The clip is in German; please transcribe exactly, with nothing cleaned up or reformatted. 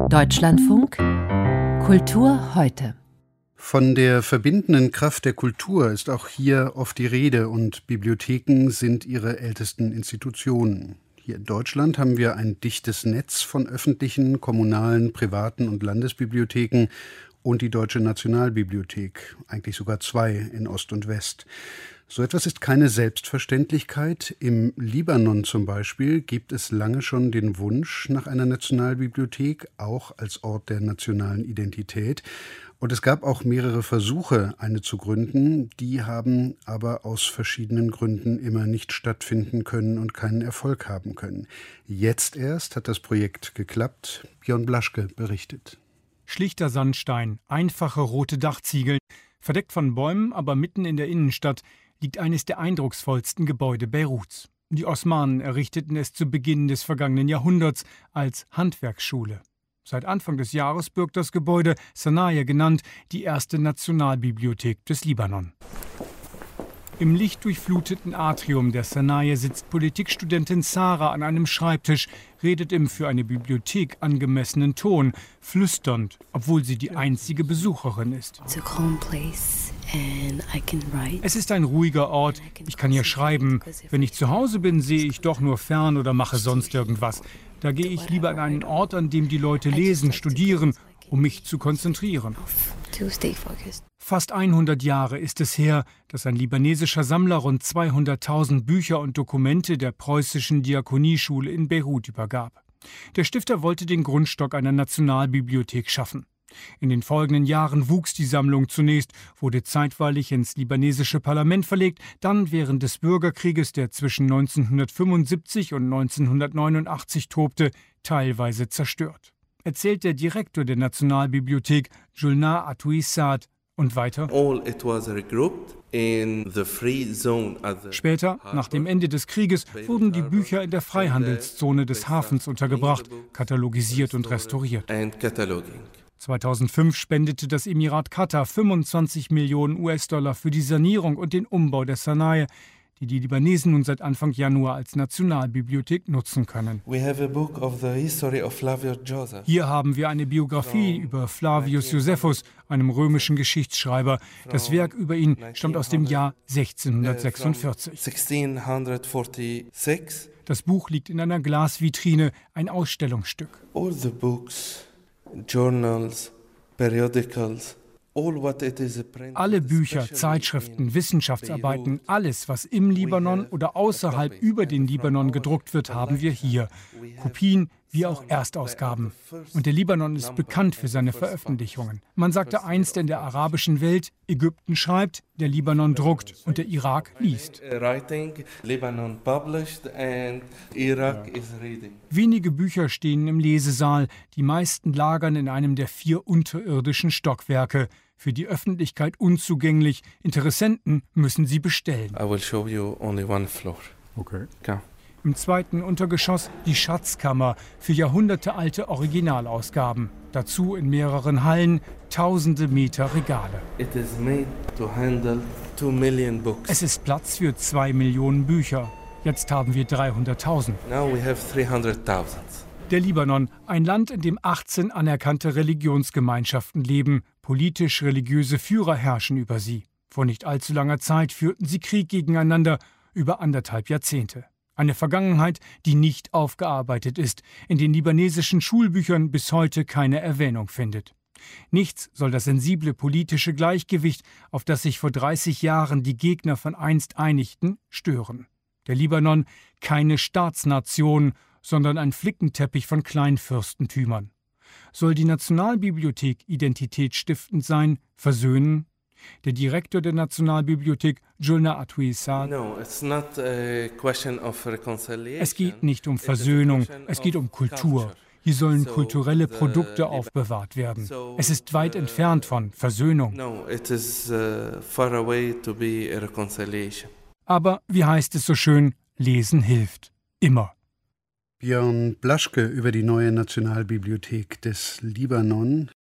Deutschlandfunk Kultur heute. Von der verbindenden Kraft der Kultur ist auch hier oft die Rede und Bibliotheken sind ihre ältesten Institutionen. Hier in Deutschland haben wir ein dichtes Netz von öffentlichen, kommunalen, privaten und Landesbibliotheken und die Deutsche Nationalbibliothek, eigentlich sogar zwei in Ost und West. So etwas ist keine Selbstverständlichkeit. Im Libanon zum Beispiel gibt es lange schon den Wunsch nach einer Nationalbibliothek, auch als Ort der nationalen Identität. Und es gab auch mehrere Versuche, eine zu gründen. Die haben aber aus verschiedenen Gründen immer nicht stattfinden können und keinen Erfolg haben können. Jetzt erst hat das Projekt geklappt. Björn Blaschke berichtet. Schlichter Sandstein, einfache rote Dachziegel, verdeckt von Bäumen, aber mitten in der Innenstadt, liegt eines der eindrucksvollsten Gebäude Beiruts. Die Osmanen errichteten es zu Beginn des vergangenen Jahrhunderts als Handwerksschule. Seit Anfang des Jahres birgt das Gebäude, Sanaye genannt, die erste Nationalbibliothek des Libanon. Im lichtdurchfluteten Atrium der Sanaye sitzt Politikstudentin Sarah an einem Schreibtisch, redet im für eine Bibliothek angemessenen Ton, flüsternd, obwohl sie die einzige Besucherin ist. Es ist ein ruhiger Ort, ich kann hier schreiben. Wenn ich zu Hause bin, sehe ich doch nur fern oder mache sonst irgendwas. Da gehe ich lieber an einen Ort, an dem die Leute lesen, studieren, um mich zu konzentrieren. Fast hundert Jahre ist es her, dass ein libanesischer Sammler rund zweihunderttausend Bücher und Dokumente der preußischen Diakonieschule in Beirut übergab. Der Stifter wollte den Grundstock einer Nationalbibliothek schaffen. In den folgenden Jahren wuchs die Sammlung zunächst, wurde zeitweilig ins libanesische Parlament verlegt, dann während des Bürgerkrieges, der zwischen neunzehnhundertfünfundsiebzig und neunzehnhundertneunundachtzig tobte, teilweise zerstört. Erzählt der Direktor der Nationalbibliothek, Julna Atuissad, und weiter. Später, nach dem Ende des Krieges, wurden die Bücher in der Freihandelszone des Hafens untergebracht, katalogisiert und restauriert. zweitausendfünf spendete das Emirat Katar fünfundzwanzig Millionen U S-Dollar für die Sanierung und den Umbau der Sanaye, die die Libanesen nun seit Anfang Januar als Nationalbibliothek nutzen können. Hier haben wir eine Biografie über Flavius Josephus, einem römischen Geschichtsschreiber. Das Werk über ihn stammt aus dem Jahr sechzehnhundertsechsundvierzig. Das Buch liegt in einer Glasvitrine, ein Ausstellungsstück. All the books, journals, periodicals. Alle Bücher, Zeitschriften, Wissenschaftsarbeiten, alles, was im Libanon oder außerhalb über den Libanon gedruckt wird, haben wir hier. Kopien wie auch Erstausgaben. Und der Libanon ist bekannt für seine Veröffentlichungen. Man sagte einst in der arabischen Welt, Ägypten schreibt, der Libanon druckt und der Irak liest. Wenige Bücher stehen im Lesesaal, die meisten lagern in einem der vier unterirdischen Stockwerke. Für die Öffentlichkeit unzugänglich. Interessenten müssen sie bestellen. I will show you only one floor. Okay. Okay. Im zweiten Untergeschoss die Schatzkammer für jahrhundertealte Originalausgaben. Dazu in mehreren Hallen tausende Meter Regale. It is made to handle two million books. Es ist Platz für zwei Millionen Bücher. Jetzt haben wir dreihunderttausend. Now we have three hundred thousand. Der Libanon, ein Land, in dem achtzehn anerkannte Religionsgemeinschaften leben. Politisch-religiöse Führer herrschen über sie. Vor nicht allzu langer Zeit führten sie Krieg gegeneinander über anderthalb Jahrzehnte. Eine Vergangenheit, die nicht aufgearbeitet ist, in den libanesischen Schulbüchern bis heute keine Erwähnung findet. Nichts soll das sensible politische Gleichgewicht, auf das sich vor dreißig Jahren die Gegner von einst einigten, stören. Der Libanon keine Staatsnation, sondern ein Flickenteppich von Kleinfürstentümern. Soll die Nationalbibliothek identitätsstiftend sein, versöhnen? Der Direktor der Nationalbibliothek, Julna Atuissad. No, it's not a question of reconciliation. Es geht nicht um Versöhnung, es geht um Kultur. Hier sollen kulturelle Produkte aufbewahrt werden. Es ist weit entfernt von Versöhnung. No, it is far away to be a reconciliation. Aber wie heißt es so schön, Lesen hilft. Immer. Björn Blaschke über die neue Nationalbibliothek des Libanon.